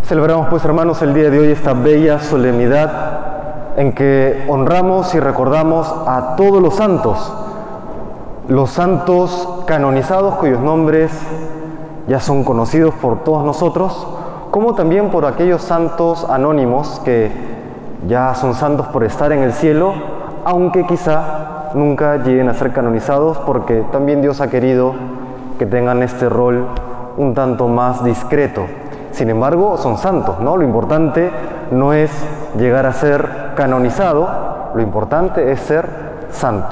Celebramos pues, hermanos, el día de hoy esta bella solemnidad en que honramos y recordamos a todos los santos canonizados cuyos nombres ya son conocidos por todos nosotros, como también por aquellos santos anónimos que ya son santos por estar en el cielo, aunque quizá nunca lleguen a ser canonizados, porque también Dios ha querido que tengan este rol un tanto más discreto. Sin embargo, son santos, ¿no? Lo importante no es llegar a ser canonizado, lo importante es ser santo.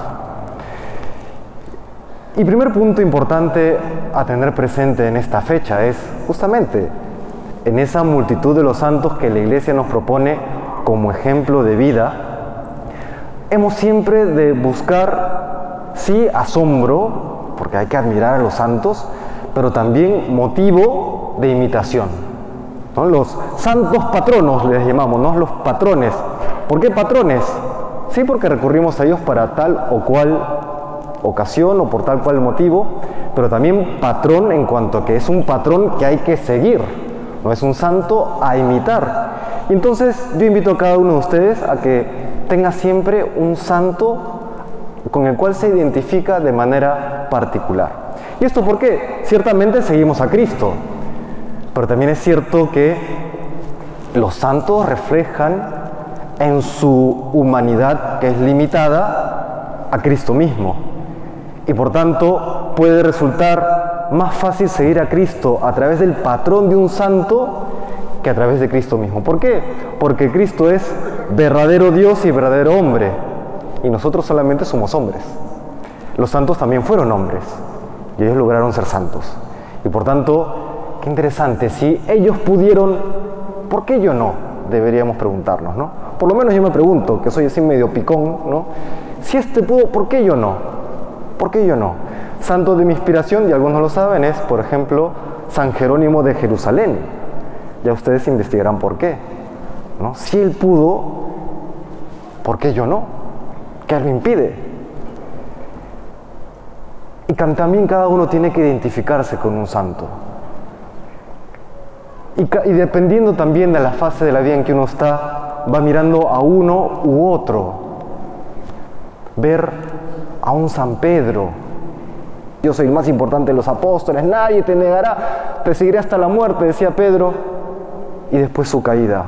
Y primer punto importante a tener presente en esta fecha es justamente en esa multitud de los santos que la Iglesia nos propone como ejemplo de vida, hemos siempre de buscar, sí, asombro, porque hay que admirar a los santos, pero también motivo de imitación, ¿no? Los santos patronos les llamamos, ¿no? Los patrones. ¿Por qué patrones? Sí, porque recurrimos a ellos para tal o cual ocasión o por tal cual motivo, pero también patrón en cuanto a que es un patrón que hay que seguir, no es un santo a imitar. Y entonces yo invito a cada uno de ustedes a que tenga siempre un santo con el cual se identifica de manera particular. ¿Y esto por qué? Ciertamente seguimos a Cristo, pero también es cierto que los santos reflejan en su humanidad, que es limitada, a Cristo mismo. Y por tanto puede resultar más fácil seguir a Cristo a través del patrón de un santo que a través de Cristo mismo. ¿Por qué? Porque Cristo es verdadero Dios y verdadero hombre, y nosotros solamente somos hombres. Los santos también fueron hombres, y ellos lograron ser santos. Y por tanto, qué interesante, si ellos pudieron, ¿por qué yo no? Deberíamos preguntarnos, ¿no? Por lo menos yo me pregunto, que soy así medio picón, ¿no? Si este pudo, ¿por qué yo no? ¿Por qué yo no? Santo de mi inspiración, y algunos lo saben, es, por ejemplo, San Jerónimo de Jerusalén. Ya ustedes investigarán por qué, ¿no? Si él pudo, ¿por qué yo no? ¿Qué lo impide? Y también cada uno tiene que identificarse con un santo. Y dependiendo también de la fase de la vida en que uno está, va mirando a uno u otro. Ver a un San Pedro: yo soy el más importante de los apóstoles, nadie te negará, te seguiré hasta la muerte, decía Pedro. Y después su caída.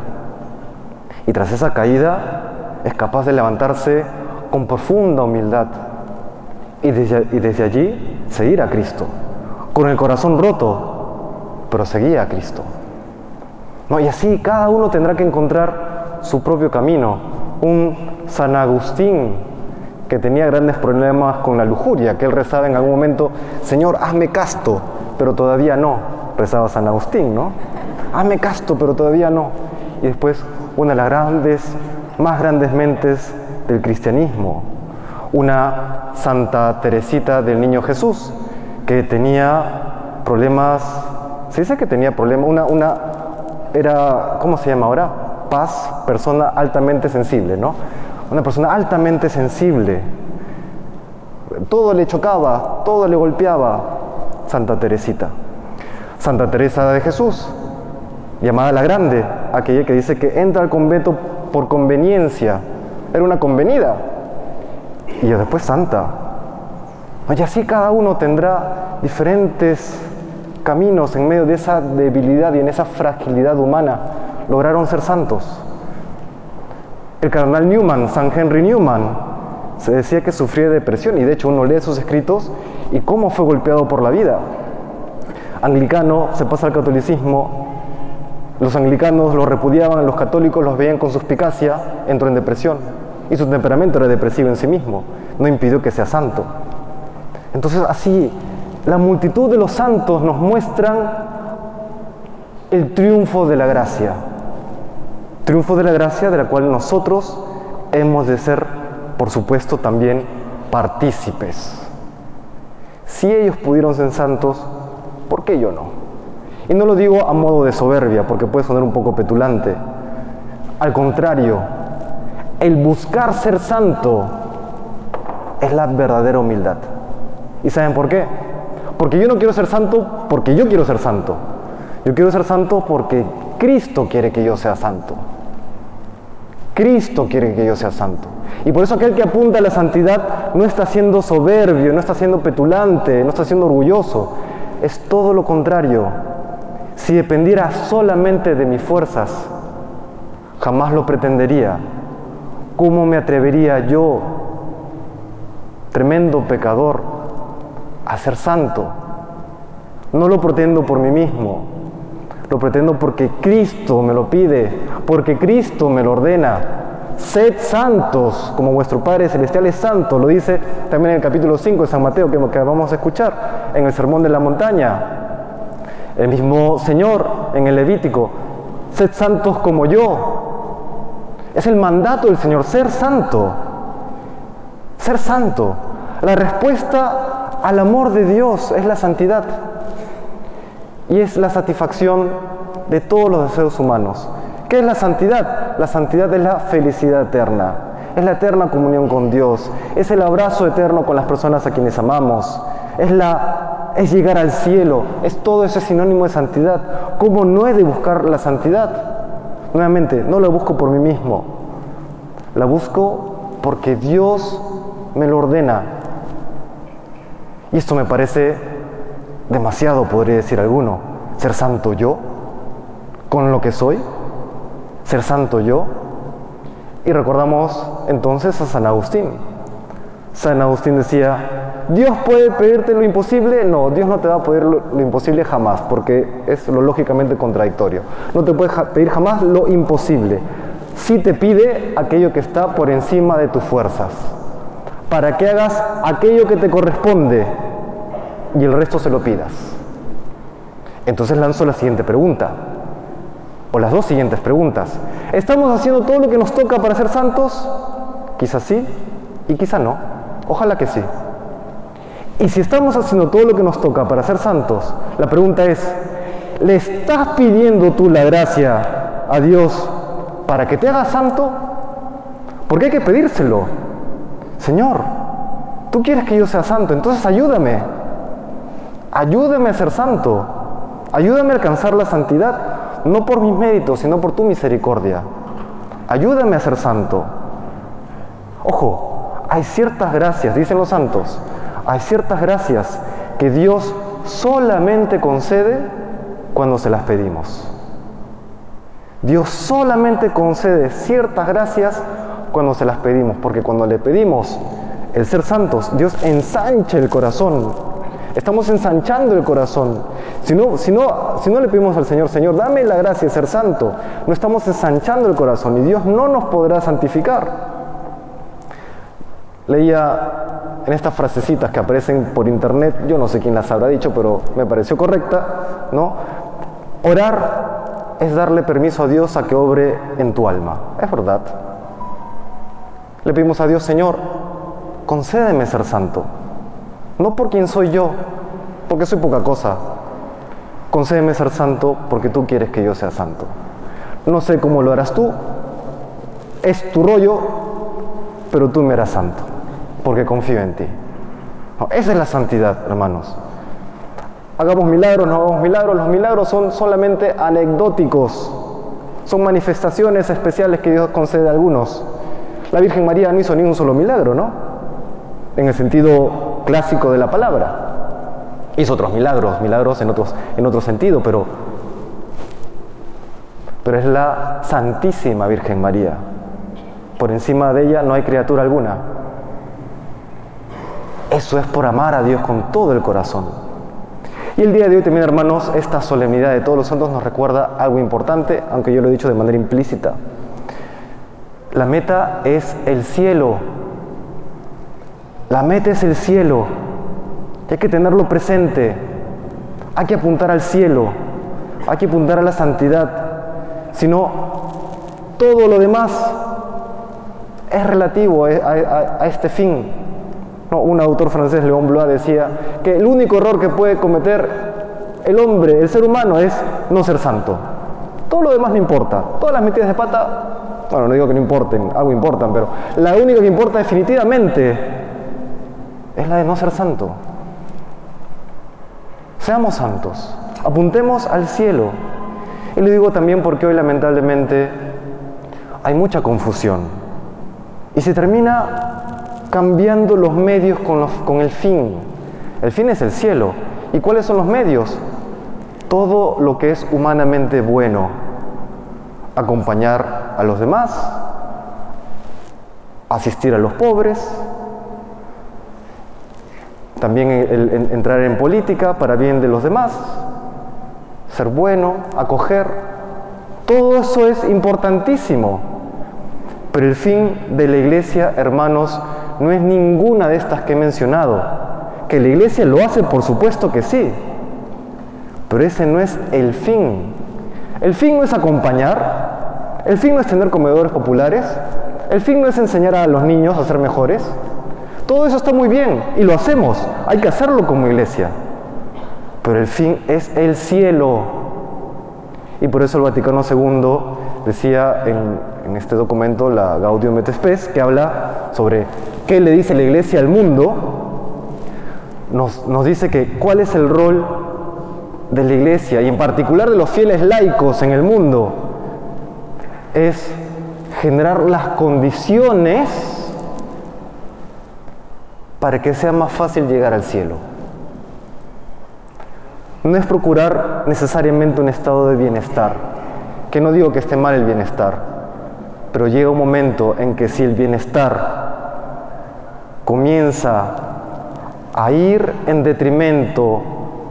Y tras esa caída es capaz de levantarse con profunda humildad y desde allí seguir a Cristo, con el corazón roto, pero seguía a Cristo, ¿no? Y así cada uno tendrá que encontrar su propio camino. Un San Agustín que tenía grandes problemas con la lujuria, que él rezaba en algún momento: Señor, hazme casto, pero todavía no, rezaba San Agustín, ¿no? Hazme casto, pero todavía no. Y después una de las más grandes mentes del cristianismo, una Santa Teresita del Niño Jesús, que tenía problemas, se dice que tenía problemas, era, ¿cómo se llama ahora? Paz, persona altamente sensible, ¿no? Una persona altamente sensible. Todo le chocaba, todo le golpeaba. Santa Teresita. Santa Teresa de Jesús, llamada la Grande, aquella que dice que entra al convento por conveniencia, era una convenida, y después santa. Y así cada uno tendrá diferentes caminos en medio de esa debilidad y en esa fragilidad humana. Lograron ser santos. El cardenal Newman, San Henry Newman, se decía que sufría de depresión, y de hecho uno lee sus escritos y cómo fue golpeado por la vida. Anglicano, se pasa al catolicismo. Los anglicanos lo repudiaban, los católicos los veían con suspicacia, entró en depresión. Y su temperamento era depresivo en sí mismo, no impidió que sea santo. Entonces así, la multitud de los santos nos muestran el triunfo de la gracia. Triunfo de la gracia de la cual nosotros hemos de ser, por supuesto, también partícipes. Si ellos pudieron ser santos, ¿por qué yo no? Y no lo digo a modo de soberbia, porque puede sonar un poco petulante. Al contrario, el buscar ser santo es la verdadera humildad. ¿Y saben por qué? Porque yo no quiero ser santo porque yo quiero ser santo, Yo quiero ser santo porque Cristo quiere que yo sea santo. Cristo quiere que yo sea santo. Y por eso aquel que apunta a la santidad no está siendo soberbio, no está siendo petulante, no está siendo orgulloso. Es todo lo contrario. Si dependiera solamente de mis fuerzas, jamás lo pretendería. ¿Cómo me atrevería yo, tremendo pecador, a ser santo? No lo pretendo por mí mismo, lo pretendo porque Cristo me lo pide, porque Cristo me lo ordena. Sed santos, como vuestro Padre Celestial es santo, lo dice también en el capítulo 5 de San Mateo, que vamos a escuchar en el Sermón de la Montaña. El mismo Señor en el Levítico, sed santos como yo. Es el mandato del Señor, ser santo. Ser santo. La respuesta al amor de Dios es la santidad. Y es la satisfacción de todos los deseos humanos. ¿Qué es la santidad? La santidad es la felicidad eterna. Es la eterna comunión con Dios. Es el abrazo eterno con las personas a quienes amamos. Es llegar al cielo. Todo eso es sinónimo de santidad. ¿Cómo no he de buscar la santidad? Nuevamente, no la busco por mí mismo. La busco porque Dios me lo ordena. Y esto me parece demasiado, podría decir alguno. ¿Ser santo yo? ¿Con lo que soy? ¿Ser santo yo? Y recordamos entonces a San Agustín. San Agustín decía, ¿Dios puede pedirte lo imposible? No, Dios no te va a pedir lo imposible jamás, porque es lo lógicamente contradictorio. No te puede pedir jamás lo imposible. Sí te pide aquello que está por encima de tus fuerzas, para que hagas aquello que te corresponde y el resto se lo pidas. Entonces lanzo la siguiente pregunta, o las dos siguientes preguntas. ¿Estamos haciendo todo lo que nos toca para ser santos? Quizás sí y quizá no. Ojalá que sí. Y si estamos haciendo todo lo que nos toca para ser santos, la pregunta es, ¿le estás pidiendo tú la gracia a Dios para que te haga santo? Porque hay que pedírselo. Señor, tú quieres que yo sea santo, entonces ayúdame. Ayúdame a ser santo. Ayúdame a alcanzar la santidad, no por mis méritos, sino por tu misericordia. Ayúdame a ser santo. Ojo, hay ciertas gracias, dicen los santos, hay ciertas gracias que Dios solamente concede cuando se las pedimos. Dios solamente concede ciertas gracias cuando se las pedimos, porque cuando le pedimos el ser santos, Dios ensancha el corazón. Estamos ensanchando el corazón. Si no le pedimos al Señor, Señor, dame la gracia de ser santo, no estamos ensanchando el corazón y Dios no nos podrá santificar. Leía en estas frasecitas que aparecen por internet, yo no sé quién las habrá dicho, pero me pareció correcta, ¿no? Orar es darle permiso a Dios a que obre en tu alma. Es verdad. Le pedimos a Dios, Señor, concédeme ser santo. No por quién soy yo, porque soy poca cosa. Concédeme ser santo porque tú quieres que yo sea santo. No sé cómo lo harás tú, es tu rollo, pero tú me harás santo, porque confío en ti. No, esa es la santidad, hermanos. Hagamos milagros, no hagamos milagros, los milagros son solamente anecdóticos, son manifestaciones especiales que Dios concede a algunos. La Virgen María no hizo ni un solo milagro, ¿no? En el sentido clásico de la palabra. Hizo otros milagros en otro sentido, pero es la Santísima Virgen María. Por encima de ella no hay criatura alguna. Eso es por amar a Dios con todo el corazón. Y el día de hoy también, hermanos, esta solemnidad de todos los santos nos recuerda algo importante, aunque yo lo he dicho de manera implícita. La meta es el cielo. La meta es el cielo. Y hay que tenerlo presente. Hay que apuntar al cielo. Hay que apuntar a la santidad. Si no, todo lo demás es relativo a este fin. No, un autor francés, Léon Bloy, decía que el único error que puede cometer el hombre, el ser humano, es no ser santo. Todo lo demás no importa. Todas las metidas de pata, bueno, no digo que no importen, algo importan, pero la única que importa definitivamente es la de no ser santo. Seamos santos. Apuntemos al cielo. Y lo digo también porque hoy lamentablemente hay mucha confusión. Y se termina cambiando los medios con el fin. El fin es el cielo. ¿Y cuáles son los medios? Todo lo que es humanamente bueno. Acompañar a los demás, asistir a los pobres, también entrar en política para bien de los demás, ser bueno, acoger. Todo eso es importantísimo. Pero el fin de la iglesia, hermanos, no es ninguna de estas que he mencionado. Que la iglesia lo hace, por supuesto que sí. Pero ese no es el fin. El fin no es acompañar. El fin no es tener comedores populares. El fin no es enseñar a los niños a ser mejores. Todo eso está muy bien y lo hacemos. Hay que hacerlo como iglesia. Pero el fin es el cielo. Y por eso el Vaticano II decía en este documento, la Gaudium et Spes, que habla sobre qué le dice la iglesia al mundo. Nos dice que cuál es el rol de la iglesia y en particular de los fieles laicos en el mundo. Es generar las condiciones para que sea más fácil llegar al cielo. No es procurar necesariamente un estado de bienestar, que no digo que esté mal el bienestar, pero llega un momento en que si el bienestar comienza a ir en detrimento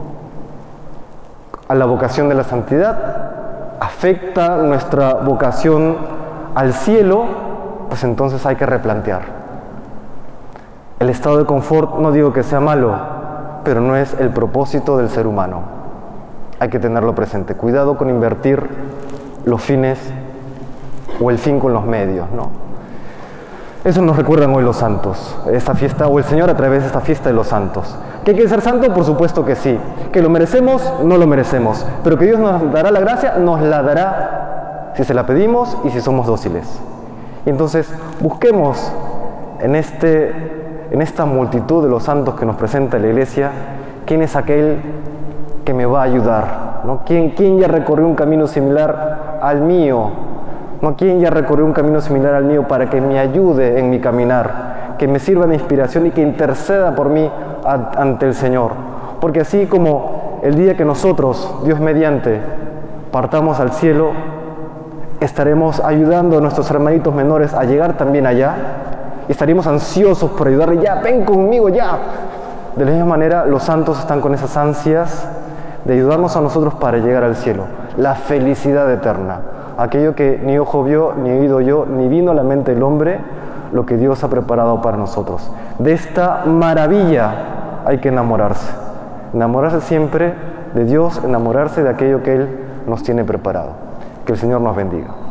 a la vocación de la santidad, afecta nuestra vocación al cielo, pues entonces hay que replantear. El estado de confort no digo que sea malo, pero no es el propósito del ser humano. Hay que tenerlo presente. Cuidado con invertir los fines o el fin con los medios, ¿no? Eso nos recuerdan hoy los santos, esta fiesta, o el Señor a través de esta fiesta de los santos. ¿Que hay que ser santo? Por supuesto que sí. ¿Que lo merecemos? No lo merecemos. Pero que Dios nos dará la gracia, nos la dará si se la pedimos y si somos dóciles. Y entonces busquemos en esta multitud de los santos que nos presenta la Iglesia, ¿quién es aquel que me va a ayudar? ¿No? ¿Quién ya recorrió un camino similar al mío? ¿No? ¿Quién ya recorrió un camino similar al mío para que me ayude en mi caminar? Que me sirva de inspiración y que interceda por mí ante el Señor. Porque así como el día que nosotros, Dios mediante, partamos al cielo, estaremos ayudando a nuestros hermanitos menores a llegar también allá. Y estaríamos ansiosos por ayudarle, ya, ven conmigo, ya. De la misma manera, los santos están con esas ansias de ayudarnos a nosotros para llegar al cielo. La felicidad eterna. Aquello que ni ojo vio, ni oído yo, ni vino a la mente del hombre, lo que Dios ha preparado para nosotros. De esta maravilla hay que enamorarse. Enamorarse siempre de Dios, enamorarse de aquello que Él nos tiene preparado. Que el Señor nos bendiga.